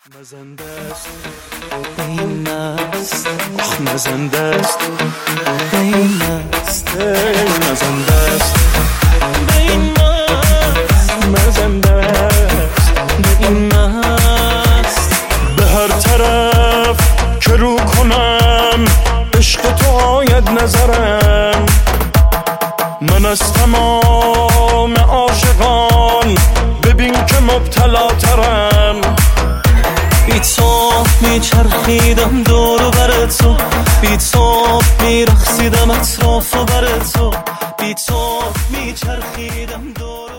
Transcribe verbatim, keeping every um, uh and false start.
مزنده است این است آخ مزنده است این است مزنده است این است مزنده است این است به هر طرف که رو کنم عشق تو آید نظرم من از تمام عاشقان ببین که مبتلا ترم بی تو میچرخیدم دور و بر تو بی تو میرقصیدم اطراف و بر تو بی تو میچرخیدم دور